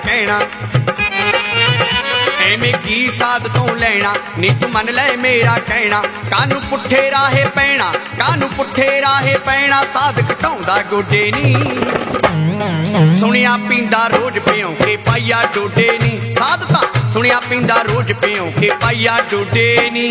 कहना एवें की साध तो लैना नी तू मन लै मेरा कहना कानू पुठे राहे पैना कानू पुठे राहे पैना साध घटाउंदा गोडे नी सुनिया पींदा रोज पियों के पाइया डोडे नी साध तां सुनिया पींदा रोज पियों के पाइया डोडे नी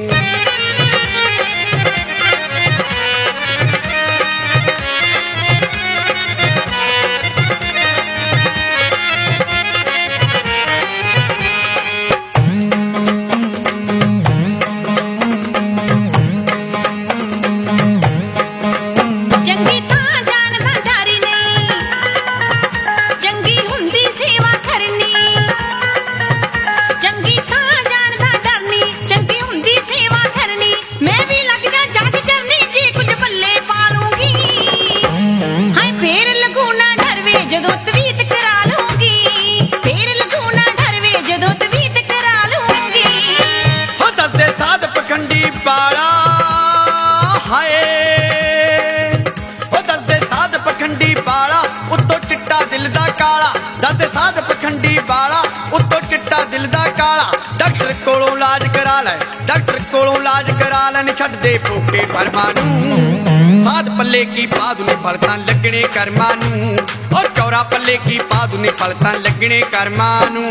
डॉक्टर कोलों इलाज करा लैन छड्ड दे पोके भरमा नूं साध पल्ले की पादू ने फल तां लगने कर्मां नूं और चौरा पल्ले की पादू ने फल तां लगने कर्मां नूं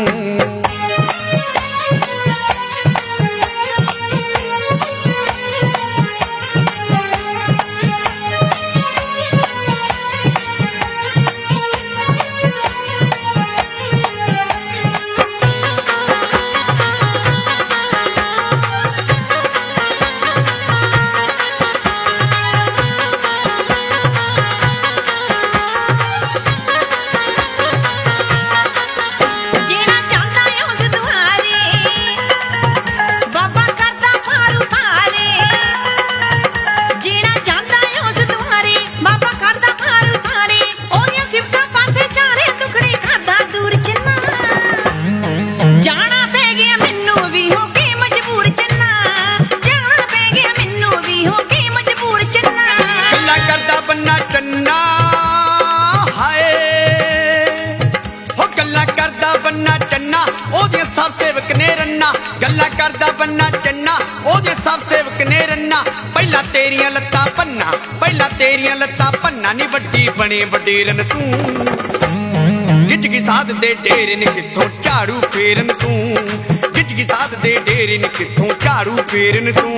गल्ला करदा बन्ना चन्ना ओदे सब सेवक ने रन्ना पहला तेरियां लत्तां पन्ना पहला तेरियां लत्तां पन्ना नी वड्डी बने वडेरन तू गिजगी साध दे डेरे ने किथों झाड़ू फेरन तू गिजगी साध दे डेरे ने किथों झाड़ू फेरन तू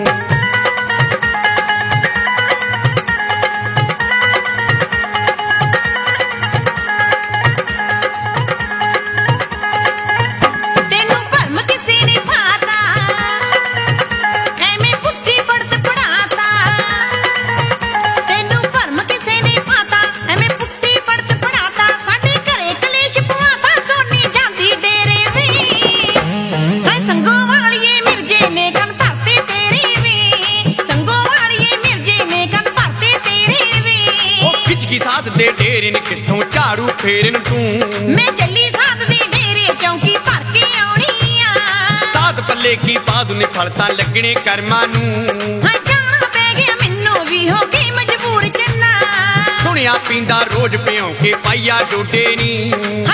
किथों झाड़ू फेरन तू मैं चली साध दे डेरे चौंकी भर के आउणी आ साध पल्ले की पादू ने फल तां लगने कर्मां नूं हां जाना पै गया मैनू भी हो के मजबूर चन्ना सुनिया पींदा रोज पियों के पाइया डोडे नी